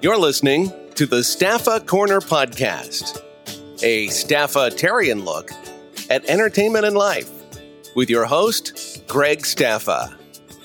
You're listening to the Staffa Corner Podcast, a Staffa-tarian look at entertainment and life with your host, Greg Staffa.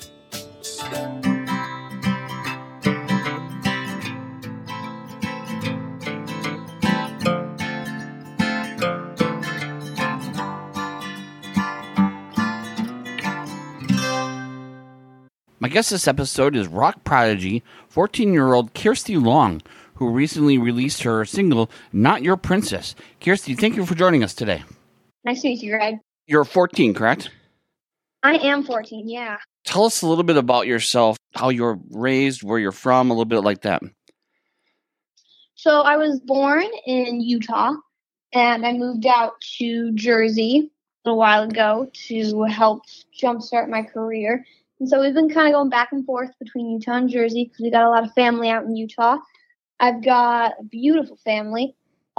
My guest this episode is rock prodigy, 14-year-old Kirsty Long, who recently released her single, Not Your Princess. Kirsty, thank you for joining us today. Nice to meet you, Greg. You're 14, correct? I am 14, yeah. Tell us a little bit about yourself, how you were raised, where you're from, a little bit like that. So I was born in Utah, and I moved out to Jersey a little while ago to help jumpstart my career. And so we've been kind of going back and forth between Utah and Jersey because we got a lot of family out in Utah. I've got a beautiful family,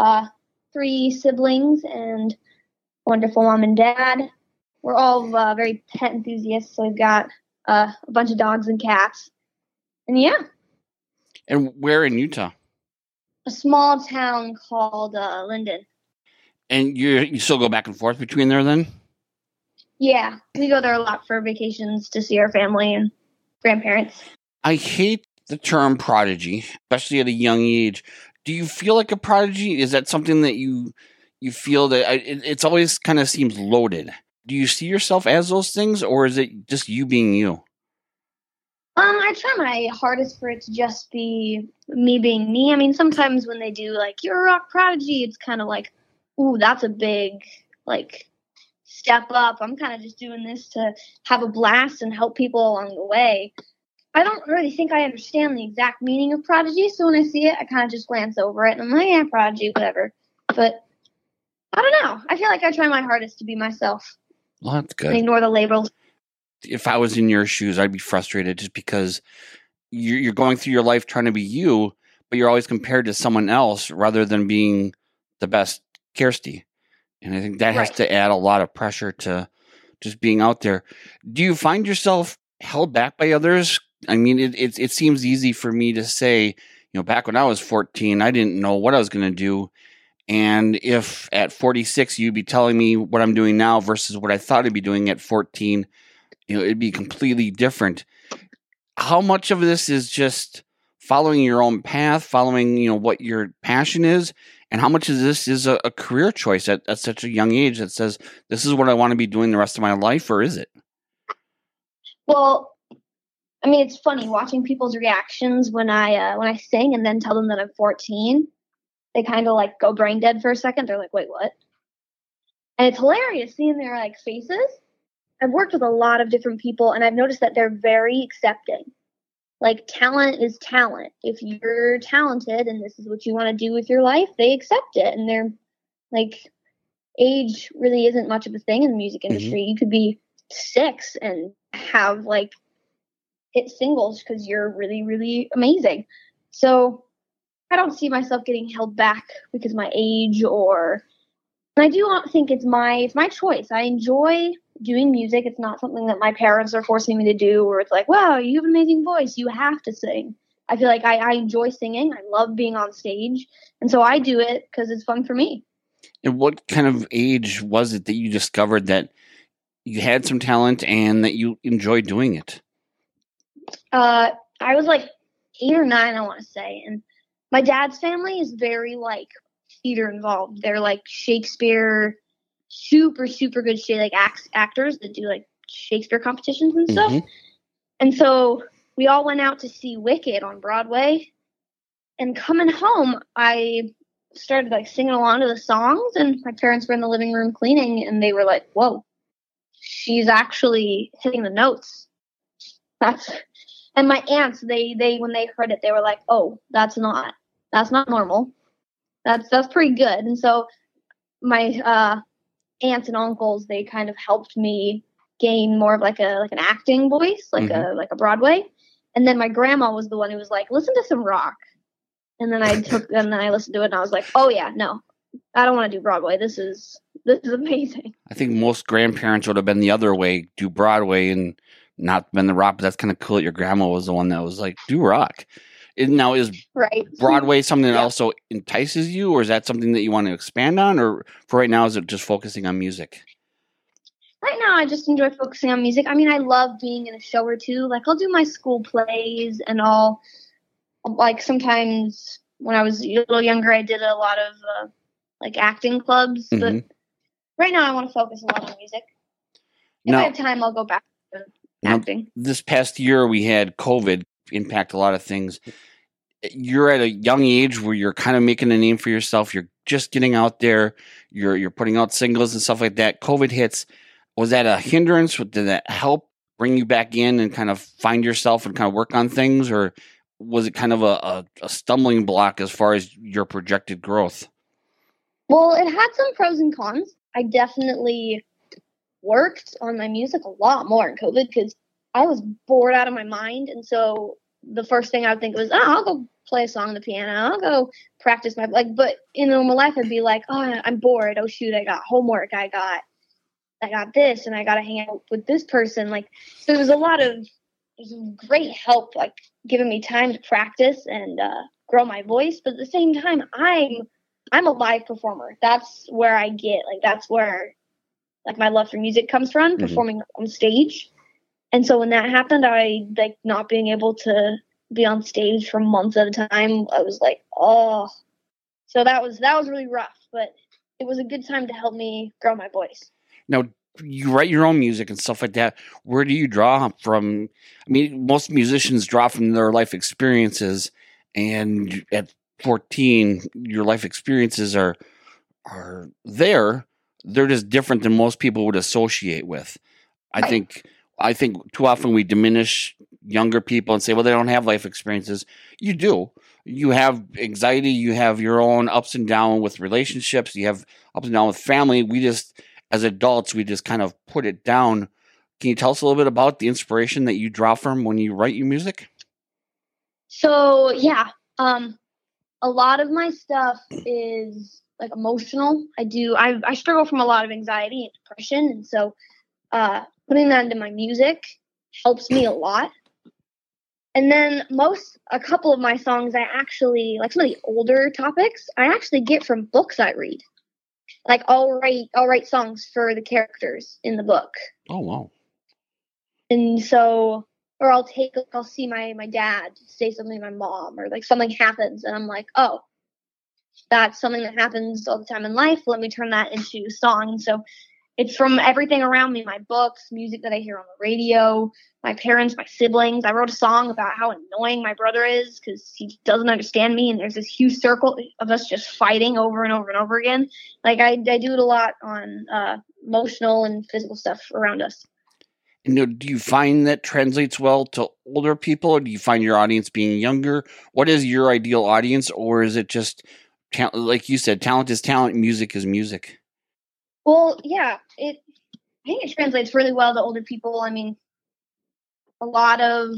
3 siblings and wonderful mom and dad. We're all very pet enthusiasts, so we've got a bunch of dogs and cats. And yeah. And where in Utah? A small town called Linden. And you still go back and forth between there then? Yeah, we go there a lot for vacations to see our family and grandparents. I hate the term prodigy, especially at a young age. Do you feel like a prodigy? Is that something that you feel that it's always kind of seems loaded? Do you see yourself as those things, or is it just you being you? I try my hardest for it to just be me being me. I mean, sometimes when they do like, you're a rock prodigy, it's kind of like, ooh, that's a big, step up. I'm kind of just doing this to have a blast and help people along the way. I don't really think I understand the exact meaning of prodigy, so when I see it, I kind of just glance over it and I'm like, yeah, prodigy, whatever. But I don't know. I feel like I try my hardest to be myself. Well, that's good. And ignore the labels. If I was in your shoes, I'd be frustrated just because you're going through your life trying to be you, but you're always compared to someone else rather than being the best Kirsty. And I think that has to add a lot of pressure to just being out there. Do you find yourself held back by others? I mean, it seems easy for me to say, back when I was 14, I didn't know what I was going to do. And if at 46, you'd be telling me what I'm doing now versus what I thought I'd be doing at 14, it'd be completely different. How much of this is just following your own path, following, what your passion is? And how much of this is a career choice at such a young age that says, this is what I want to be doing the rest of my life, or is it? Well, I mean, it's funny watching people's reactions when I sing and then tell them that I'm 14. They kind of go brain dead for a second. They're like, wait, what? And it's hilarious seeing their faces. I've worked with a lot of different people, and I've noticed that they're very accepting. Talent is talent. If you're talented and this is what you want to do with your life, they accept it. And they're age really isn't much of a thing in the music industry. Mm-hmm. You could be 6 and have hit singles because you're really, really amazing. So I don't see myself getting held back because of my age and I do not think it's my choice. I enjoy doing music. It's not something that my parents are forcing me to do where it's wow, you have an amazing voice, you have to sing. I feel like I enjoy singing. I love being on stage. And so I do it because it's fun for me. And what kind of age was it that you discovered that you had some talent and that you enjoyed doing it? I was 8 or 9, I want to say. And my dad's family is very theater involved. They're Shakespeare, super, super good actors that do Shakespeare competitions and stuff. Mm-hmm. And so we all went out to see Wicked on Broadway. And coming home, I started singing along to the songs, and my parents were in the living room cleaning, and they were like, whoa, she's actually hitting the notes. And my aunts, they when they heard it, they were like, oh, that's not normal. That's pretty good. And so my aunts and uncles, they kind of helped me gain more of an acting voice, mm-hmm. a Broadway. And then my grandma was the one who was like, listen to some rock. And then I listened to it and I was like, oh yeah, no, I don't want to do Broadway. This is amazing. I think most grandparents would have been the other way, do Broadway and not been the rock, but that's kind of cool that your grandma was the one that was like, do rock. Now, is Right. Broadway something that Yeah. also entices you, or is that something that you want to expand on, or for right now, is it just focusing on music? Right now, I just enjoy focusing on music. I mean, I love being in a show or two. Like, I'll do my school plays, and like, sometimes when I was a little younger, I did a lot of, like, acting clubs. But right now, I want to focus a lot on music. If I have time, I'll go back to acting. This past year, we had COVID impact a lot of things. You're at a young age where you're kind of making a name for yourself. You're just getting out there. You're putting out singles and stuff like that. COVID hits. Was that a hindrance? Did that help bring you back in and kind of find yourself and kind of work on things? Or was it kind of a stumbling block as far as your projected growth? Well, it had some pros and cons. I definitely worked on my music a lot more in COVID because I was bored out of my mind. And so the first thing I would think was, I'll go play a song on the piano. I'll go practice but in normal life, I'd be like, I'm bored. Oh, shoot, I got homework. I got this, and I got to hang out with this person. Like, so there was great help, like giving me time to practice and grow my voice. But at the same time, I'm a live performer. That's where I get, like, that's where, like, my love for music comes from, performing on stage. And so when that happened, I, like, not being able to be on stage for months at a time, I was like, oh. So that was really rough, but it was a good time to help me grow my voice. Now, you write your own music and stuff like that. Where do you draw from? I mean, most musicians draw from their life experiences, and at 14, your life experiences are there. They're just different than most people would associate with. I think too often we diminish younger people and say, well, they don't have life experiences. You do. You have anxiety. You have your own ups and downs with relationships. You have ups and downs with family. As adults, we just kind of put it down. Can you tell us a little bit about the inspiration that you draw from when you write your music? So, yeah, a lot of my stuff is, like, emotional. I struggle from a lot of anxiety and depression, and so putting that into my music helps me a lot. And then a couple of my songs, I actually, like, some of the older topics, I actually get from books I read. Like, I'll write songs for the characters in the book. Oh, wow. And so, or I'll see my dad say something to my mom, or, like, something happens, and I'm like, oh, that's something that happens all the time in life. Let me turn that into a song. And so it's from everything around me, my books, music that I hear on the radio, my parents, my siblings. I wrote a song about how annoying my brother is because he doesn't understand me, and there's this huge circle of us just fighting over and over and over again. Like, I do it a lot on emotional and physical stuff around us. And do you find that translates well to older people, or do you find your audience being younger? What is your ideal audience, or is it just, like you said, talent is talent, music is music? Well, yeah, I think it translates really well to older people. I mean, a lot of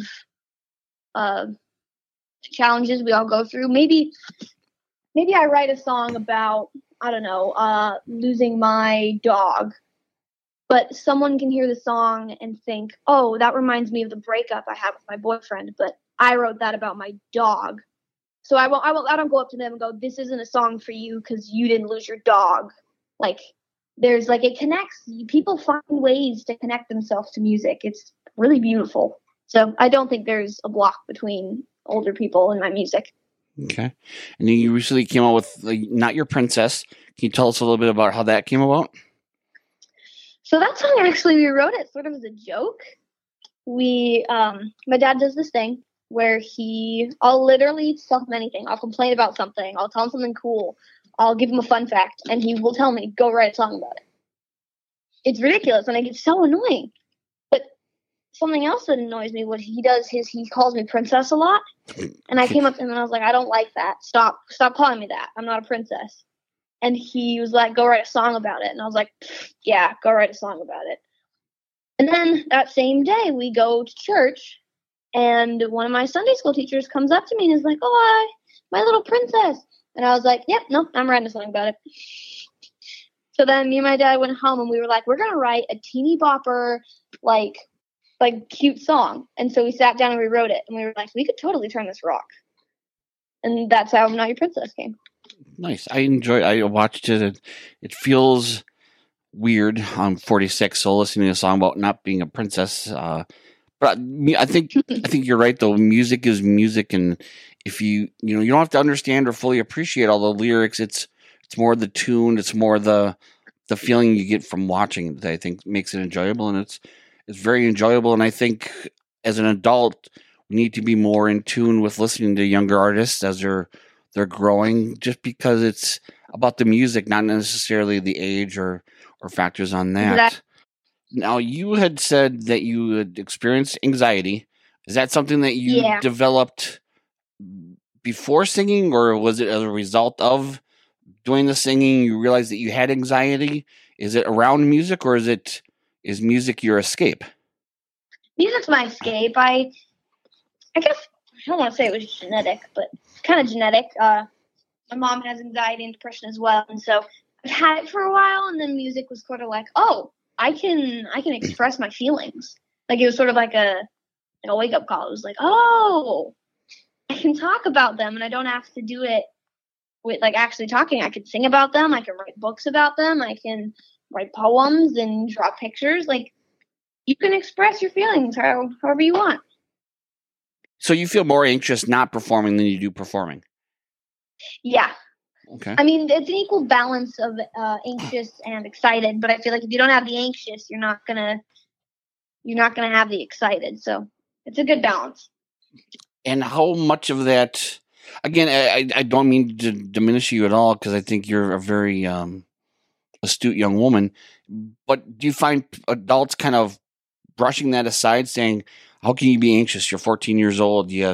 challenges we all go through. Maybe I write a song about, I don't know, losing my dog, but someone can hear the song and think, oh, that reminds me of the breakup I had with my boyfriend, but I wrote that about my dog. So I don't go up to them and go, this isn't a song for you because you didn't lose your dog. Like, there's, like, it connects. People find ways to connect themselves to music. It's really beautiful. So I don't think there's a block between older people and my music. Okay. And then you recently came out with Not Your Princess. Can you tell us a little bit about how that came about? So that song, actually, we wrote it sort of as a joke. My dad does this thing where I'll literally tell him anything. I'll complain about something. I'll tell him something cool. I'll give him a fun fact, and he will tell me, go write a song about it. It's ridiculous, and it gets so annoying. But something else that annoys me, what he does is he calls me princess a lot. And I came up to him and I was like, I don't like that. Stop calling me that. I'm not a princess. And he was like, go write a song about it. And I was like, yeah, go write a song about it. And then that same day we go to church, and one of my Sunday school teachers comes up to me and is like, oh, hi, my little princess. And I was like, yep, no, I'm writing a song about it. So then me and my dad went home and we were like, we're going to write a teeny bopper, like cute song. And so we sat down and we wrote it, and we were like, we could totally turn this rock. And that's how I'm Not Your Princess came. Nice. I watched it. It feels weird. I'm 46, so listening to a song about not being a princess. But I think you're right though. Music is music, and if you don't have to understand or fully appreciate all the lyrics. It's more the tune. It's more the feeling you get from watching that I think makes it enjoyable, and it's very enjoyable. And I think as an adult, we need to be more in tune with listening to younger artists as they're growing, just because it's about the music, not necessarily the age or factors on that. Exactly. Now, you had said that you had experienced anxiety. Is that something that you developed before singing, or was it as a result of doing the singing you realized that you had anxiety? Is it around music, or is music your escape? Music's my escape. I guess I don't want to say it was genetic, but it's kind of genetic. My mom has anxiety and depression as well, and so I've had it for a while, and then music was sort of like, oh, I can express my feelings. Like it was sort of like a wake up call. It was like, oh, I can talk about them, and I don't have to do it with like actually talking. I can sing about them. I can write books about them. I can write poems and draw pictures. Like you can express your feelings however you want. So you feel more anxious not performing than you do performing? Yeah. Okay. I mean, it's an equal balance of anxious and excited, but I feel like if you don't have the anxious, you're not gonna have the excited. So it's a good balance. And how much of that? Again, I don't mean to diminish you at all, because I think you're a very astute young woman. But do you find adults kind of brushing that aside, saying, "How can you be anxious? You're 14 years old. You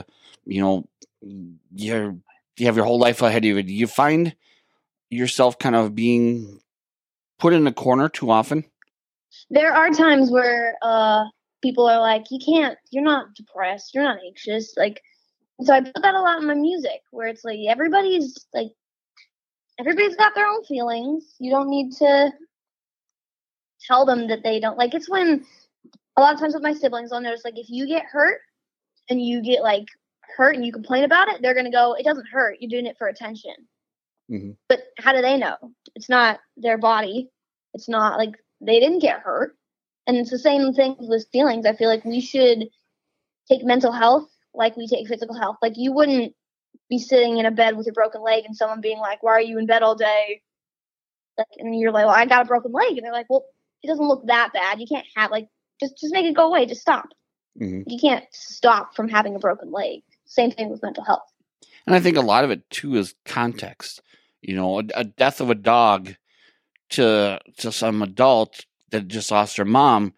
have your whole life ahead of you." Do you find yourself kind of being put in a corner too often? There are times where people are like, you're not depressed, you're not anxious. Like, so I put that a lot in my music, where it's like everybody's got their own feelings. You don't need to tell them that they don't. Like, it's when a lot of times with my siblings, I'll notice, like, if you get hurt and you get like hurt and you complain about it, they're going to go, it doesn't hurt. You're doing it for attention. Mm-hmm. But how do they know? It's not their body. It's not like they didn't get hurt. And it's the same thing with feelings. I feel like we should take mental health like we take physical health. Like you wouldn't be sitting in a bed with your broken leg and someone being like, why are you in bed all day? Like, and you're like, well, I got a broken leg. And they're like, well, it doesn't look that bad. You can't have like, just make it go away. Just stop. Mm-hmm. You can't stop from having a broken leg. Same thing with mental health. And I think a lot of it too is context. A death of a dog to some adult that just lost their mom,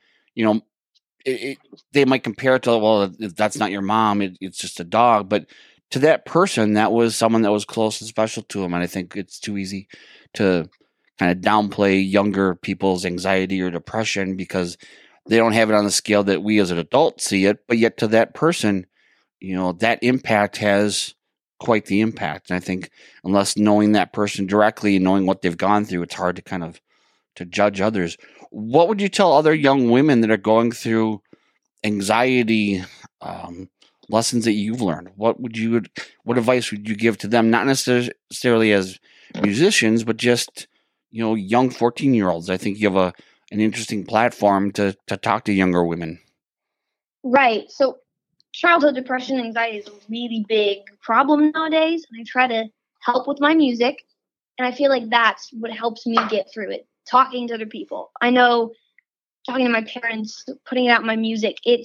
they might compare it to, well, that's not your mom, it's just a dog. But to that person, that was someone that was close and special to him. And I think it's too easy to kind of downplay younger people's anxiety or depression because they don't have it on the scale that we as an adult see it. But yet to that person, that impact has quite the impact. And I think unless knowing that person directly and knowing what they've gone through, it's hard to kind of to judge others. What would you tell other young women that are going through anxiety lessons that you've learned? What advice would you give to them? Not necessarily as musicians, but just young 14-year-olds. I think you have an interesting platform to talk to younger women. Right. So childhood depression and anxiety is a really big problem nowadays, and I try to help with my music, and I feel like that's what helps me get through it. Talking to other people. I know talking to my parents, putting it out in my music, it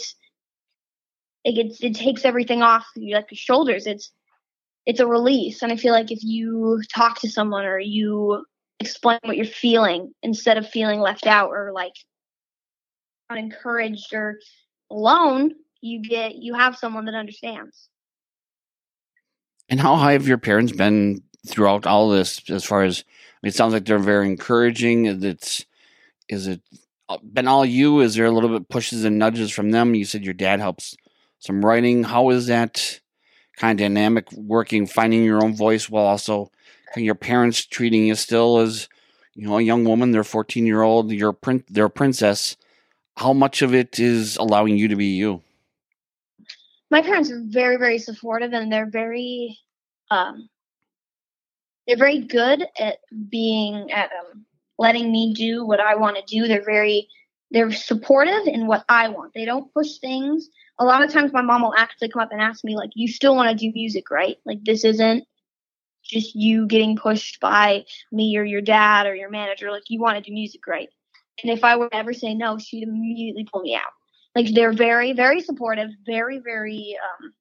takes everything off your shoulders. It's a release. And I feel like if you talk to someone or you explain what you're feeling instead of feeling left out or like unencouraged or alone, you have someone that understands. And how high have your parents been throughout all this as far as, it sounds like they're very encouraging. Is it been all you? Is there a little bit pushes and nudges from them? You said your dad helps some writing. How is that kind of dynamic working, finding your own voice while also your parents treating you still as, a young woman? They're 14-year-old, they're a princess. How much of it is allowing you to be you? My parents are very, very supportive, and they're very they're very good at letting me do what I want to do. They're supportive in what I want. They don't push things. A lot of times my mom will actually come up and ask me, like, you still want to do music, right? Like, this isn't just you getting pushed by me or your dad or your manager. Like, you want to do music, right? And if I were to ever say no, she'd immediately pull me out. Like, they're very, very supportive, very, very,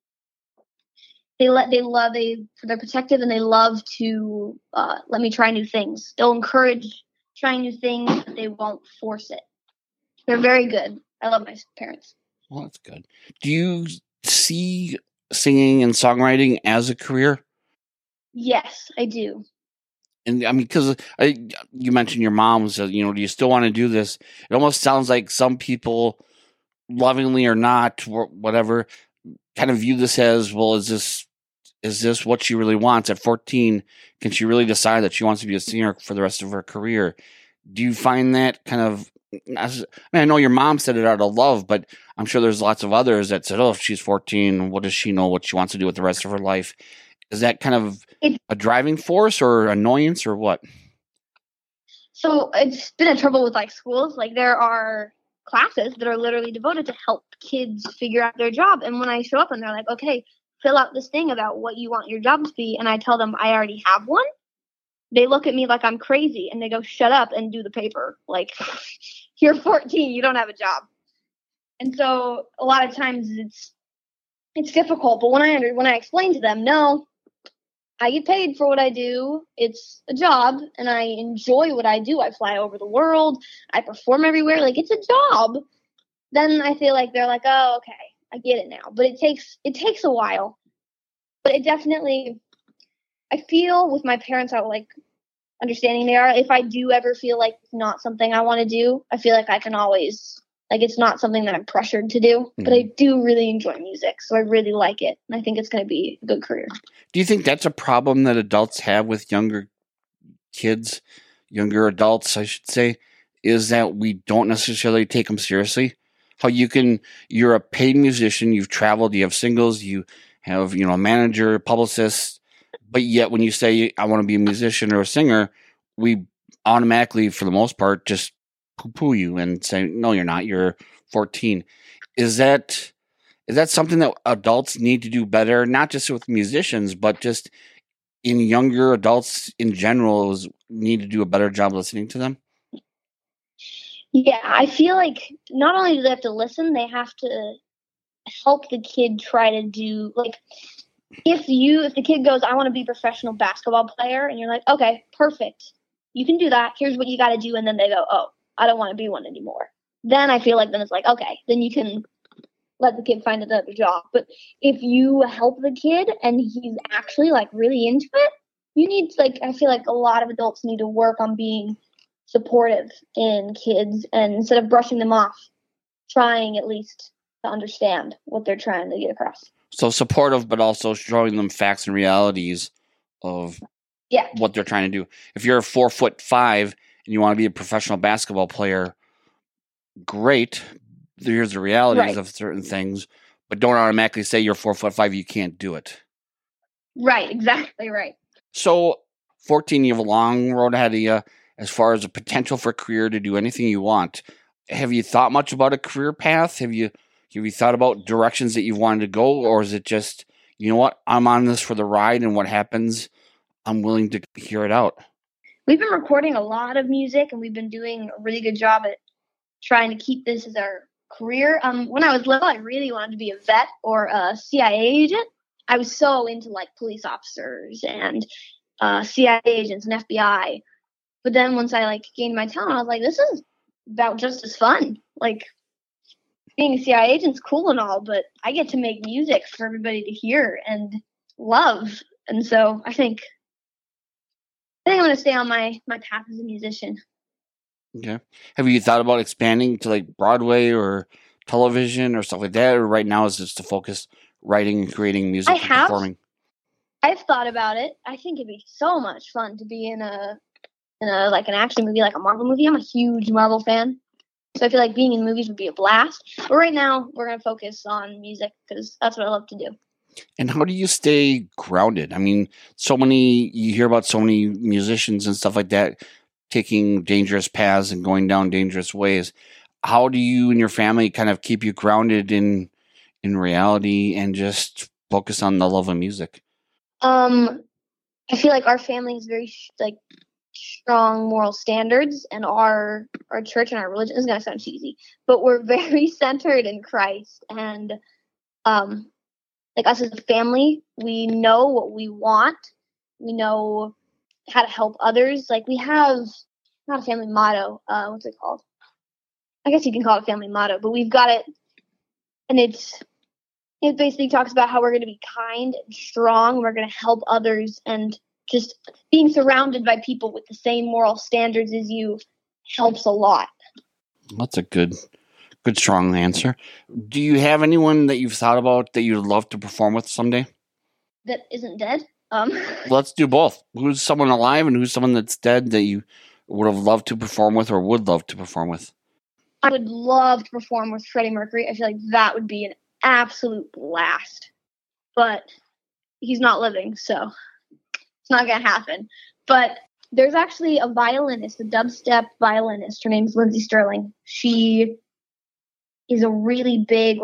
they're protective, and they love to let me try new things. They'll encourage trying new things, but they won't force it. They're very good. I love my parents. Well, that's good. Do you see singing and songwriting as a career? Yes, I do. And I mean, because you mentioned your mom said, do you still want to do this? It almost sounds like some people, lovingly or not, or whatever, kind of view this as, well, is this what she really wants? At 14, can she really decide that she wants to be a singer for the rest of her career? Do you find that kind of, I know your mom said it out of love, but I'm sure there's lots of others that said, oh, if she's 14, what does she know what she wants to do with the rest of her life? Is that kind of a driving force or annoyance or what? So it's been a trouble with like schools. Like, there are classes that are literally devoted to help kids figure out their job. And when I show up and they're like, okay, fill out this thing about what you want your job to be, and I tell them I already have one, they look at me like I'm crazy, and they go, shut up and do the paper. Like, you're 14, you don't have a job. And so a lot of times it's difficult. But when I explain to them, no, I get paid for what I do. It's a job, and I enjoy what I do. I fly over the world. I perform everywhere. Like, it's a job. Then I feel like they're like, oh, okay, I get it now. But it takes a while. But it definitely, I feel with my parents how like understanding they are. If I do ever feel like it's not something I want to do, I feel like I can always, like, it's not something that I'm pressured to do. Mm-hmm. But I do really enjoy music, so I really like it, and I think it's going to be a good career. Do you think that's a problem that adults have with younger adults, I should say, is that we don't necessarily take them seriously? How you're a paid musician, you've traveled, you have singles, you have, a manager, publicist, but yet when you say, I want to be a musician or a singer, we automatically, for the most part, just poo-poo you and say, no, you're not, you're 14. Is that something that adults need to do better, not just with musicians, but just in younger adults in general need to do a better job listening to them? Yeah, I feel like not only do they have to listen, they have to help the kid try to do, like, if the kid goes, I want to be a professional basketball player, and you're like, okay, perfect, you can do that, here's what you got to do, and then they go, oh, I don't want to be one anymore. Then I feel like then it's like, okay, then you can let the kid find another job. But if you help the kid and he's actually like really into it, you need to, like, I feel like a lot of adults need to work on being supportive in kids, and instead of brushing them off, trying at least to understand what they're trying to get across. So supportive, but also showing them facts and realities of what they're trying to do. If you're 4'5" and you want to be a professional basketball player, great. Here's the realities of certain things, but don't automatically say you're 4'5", you can't do it. Right, exactly right. So 14, you have a long road ahead of you as far as a potential for a career to do anything you want. Have you thought much about a career path? Have you thought about directions that you wanted to go, or is it just, you know what, I'm on this for the ride, and what happens, I'm willing to hear it out? We've been recording a lot of music, and we've been doing a really good job at trying to keep this as our career. When I was little, I really wanted to be a vet or a CIA agent. I was so into like police officers and CIA agents and FBI. But then once I like gained my talent, I was like, this is about just as fun. Like, being a CIA agent's cool and all, but I get to make music for everybody to hear and love. And so I think I'm going to stay on my path as a musician. Okay. Have you thought about expanding to like Broadway or television or stuff like that? Or right now is just to focus writing and creating music and performing? I've thought about it. I think it'd be so much fun to be in a like an action movie, like a Marvel movie. I'm a huge Marvel fan. So I feel like being in movies would be a blast. But right now, we're going to focus on music because that's what I love to do. And how do you stay grounded? I mean, you hear about so many musicians and stuff like that taking dangerous paths and going down dangerous ways. How do you and your family kind of keep you grounded in reality and just focus on the love of music? I feel like our family is very strong moral standards, and our church and our religion is going to sound cheesy, but we're very centered in Christ. And like us as a family, we know what we want. We know how to help others. Like we have not a family motto. What's it called? I guess you can call it a family motto, but we've got it, and it basically talks about how we're going to be kind and strong. We're going to help others, and just being surrounded by people with the same moral standards as you helps a lot. That's a good, strong answer. Do you have anyone that you've thought about that you'd love to perform with someday? That isn't dead? Let's do both. Who's someone alive and who's someone that's dead that you would have loved to perform with or would love to perform with? I would love to perform with Freddie Mercury. I feel like that would be an absolute blast. But he's not living, so it's not going to happen. But there's actually a violinist, a dubstep violinist. Her name's Lindsey Sterling. She is a really big,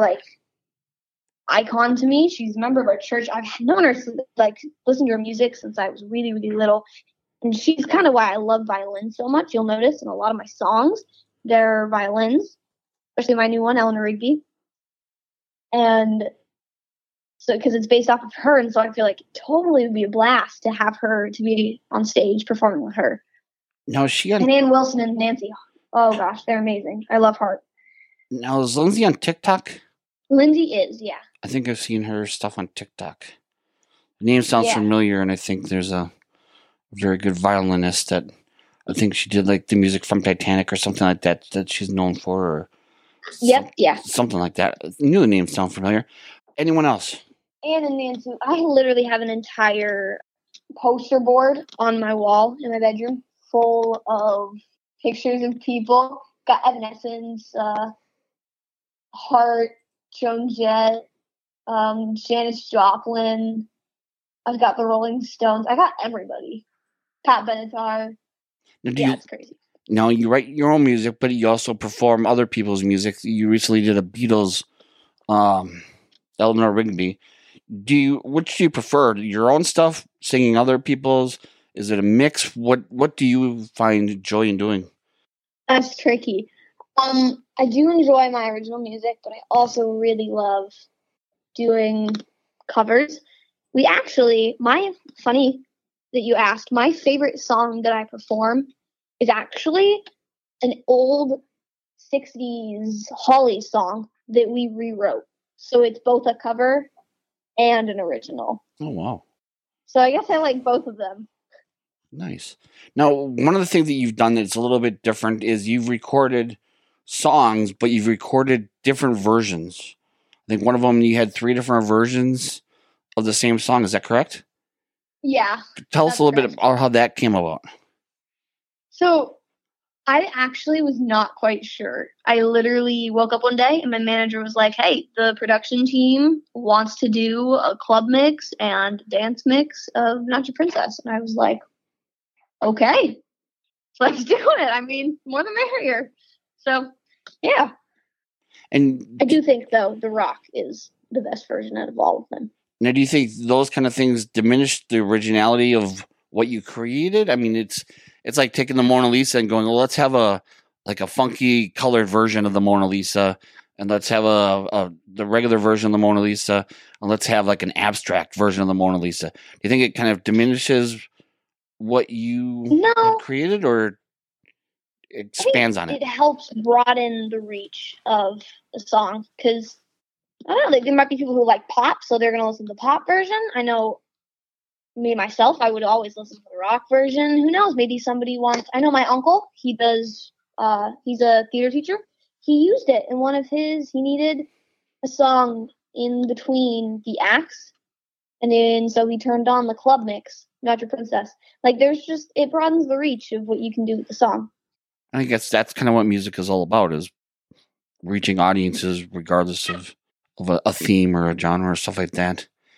icon to me. She's a member of our church. I've known her, listen to her music since I was really, really little. And she's kind of why I love violin so much. You'll notice in a lot of my songs, they're violins, especially my new one, Eleanor Rigby. And so, because it's based off of her, and so I feel like it totally would be a blast to have her to be on stage performing with her. Now, is she on... And Ann Wilson and Nancy. Oh gosh, they're amazing. I love Heart. Now, is Lindsay on TikTok? Lindsay is, yeah. I think I've seen her stuff on TikTok. The name sounds familiar, and I think there's a very good violinist that I think she did the music from Titanic or something like that she's known for. Or something like that. I knew the name sounded familiar. Anyone else? Anne and Nancy. I literally have an entire poster board on my wall in my bedroom full of pictures of people. Got Evanescence, Heart, Joan Jett, Janis Joplin. I've got the Rolling Stones. I got everybody. Pat Benatar. It's crazy. Now, you write your own music, but you also perform other people's music. You recently did a Beatles, Eleanor Rigby. Which do you prefer? Your own stuff, singing other people's? Is it a mix? What do you find joy in doing? That's tricky. I do enjoy my original music, but I also really love doing covers. Funny that you asked, my favorite song that I perform is actually an old 60s Holly song that we rewrote. So it's both a cover and an original. Oh, wow. So I guess I like both of them. Nice. Now, one of the things that you've done that's a little bit different is you've recorded songs, but you've recorded different versions. I think one of them you had 3 different versions of the same song. Is that correct? Yeah. Tell us a little bit about how that came about. So I actually was not quite sure. I literally woke up one day and my manager was like, hey, the production team wants to do a club mix and dance mix of Not Your Princess. And I was like, okay, let's do it. I mean, more the merrier. So, yeah. And I do think, though, The Rock is the best version out of all of them. Now, do you think those kind of things diminish the originality of what you created? I mean, it's like taking the Mona Lisa and going, well, let's have a funky colored version of the Mona Lisa, and let's have the regular version of the Mona Lisa, and let's have an abstract version of the Mona Lisa. Do you think it kind of diminishes what you created, or expands on it? It helps broaden the reach of the song, because I don't know, there might be people who like pop, so they're going to listen to the pop version. I know me, myself, I would always listen to the rock version. Who knows? Maybe somebody wants... I know my uncle, he does... he's a theater teacher. He used it in one of his... He needed a song in between the acts, and then so he turned on the club mix, Not Your Princess. There's just... It broadens the reach of what you can do with the song. I guess that's kind of what music is all about, is reaching audiences regardless of a theme or a genre or stuff like that.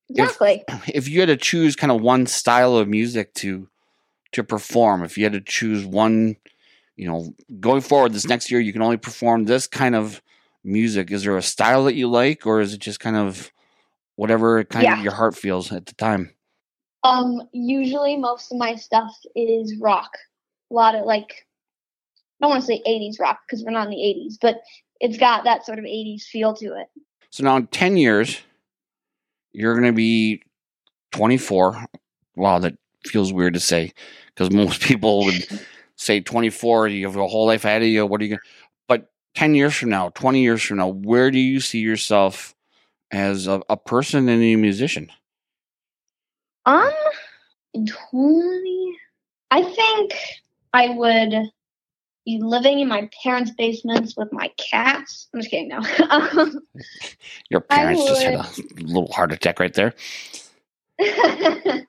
Exactly. If you had to choose kind of one style of music to perform, if you had to choose one, going forward this next year, you can only perform this kind of music. Is there a style that you like, or is it just kind of whatever kind of your heart feels at the time? Usually most of my stuff is rock. A lot of I don't want to say 80s rock because we're not in the 80s, but it's got that sort of 80s feel to it. So now in 10 years, you're going to be 24. Wow, that feels weird to say because most people would say 24, you have a whole life ahead of you. What are you going to... But 10 years from now, 20 years from now, where do you see yourself as a person and a musician? In 20, I think I would be living in my parents' basements with my cats. I'm just kidding, no. Your parents just had a little heart attack right there. I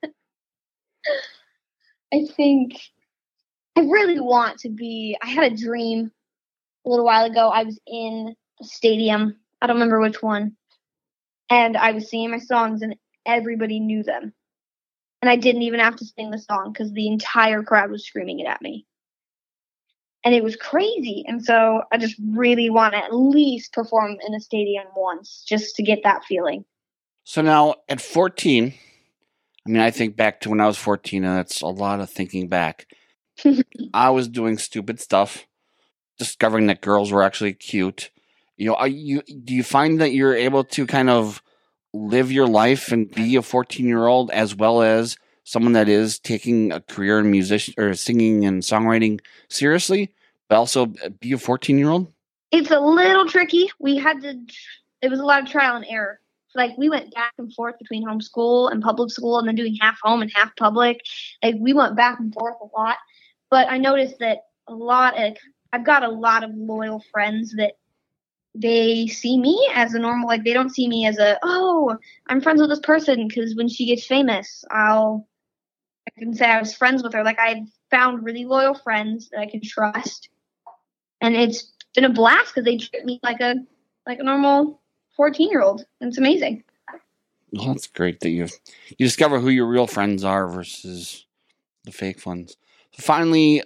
think I really want to be... I had a dream a little while ago. I was in a stadium. I don't remember which one. And I was singing my songs, and everybody knew them. And I didn't even have to sing the song because the entire crowd was screaming it at me. And it was crazy. And so I just really want to at least perform in a stadium once just to get that feeling. So now at 14, I think back to when I was 14, and that's a lot of thinking back. I was doing stupid stuff, discovering that girls were actually cute. Do you find that you're able to kind of live your life and be a 14-year-old as well as someone that is taking a career in musician or singing and songwriting seriously, but also be a 14-year-old? It's a little tricky. It was a lot of trial and error. We went back and forth between homeschool and public school and then doing half home and half public. We went back and forth a lot. But I noticed that I've got a lot of loyal friends that they see me as a normal, they don't see me as I'm friends with this person because when she gets famous, I can say I was friends with her. I found really loyal friends that I can trust. And it's been a blast because they treat me like a normal 14-year-old. It's amazing. Well, that's great that you discover who your real friends are versus the fake ones. So finally,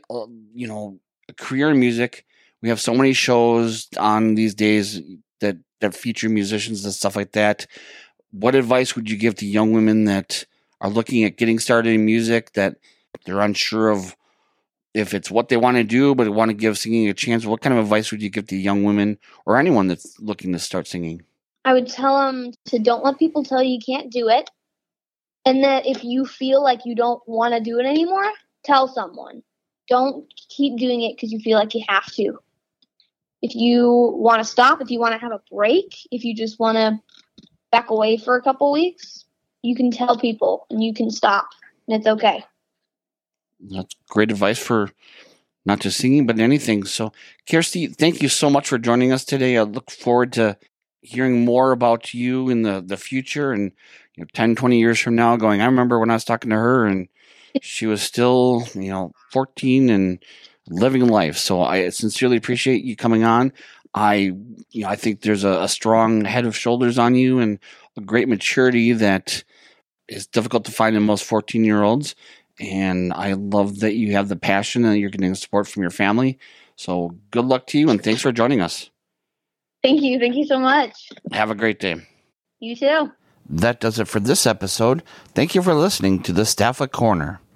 a career in music. We have so many shows on these days that feature musicians and stuff like that. What advice would you give to young women that are looking at getting started in music, that they're unsure of if it's what they want to do, but want to give singing a chance? What kind of advice would you give to young women or anyone that's looking to start singing? I would tell them to don't let people tell you can't do it. And that if you feel like you don't want to do it anymore, tell someone. Don't keep doing it because you feel like you have to. If you want to stop, if you want to have a break, if you just want to back away for a couple weeks, you can tell people and you can stop, and it's okay. That's great advice for not just singing, but anything. So, Kirsty, thank you so much for joining us today. I look forward to hearing more about you in the future and 10, 20 years from now I remember when I was talking to her and she was still, 14 and living life. So I sincerely appreciate you coming on. I think there's a strong head of shoulders on you and a great maturity that is difficult to find in most 14-year-olds. And I love that you have the passion and you're getting support from your family. So good luck to you and thanks for joining us. Thank you. Thank you so much. Have a great day. You too. That does it for this episode. Thank you for listening to the Staffa Corner.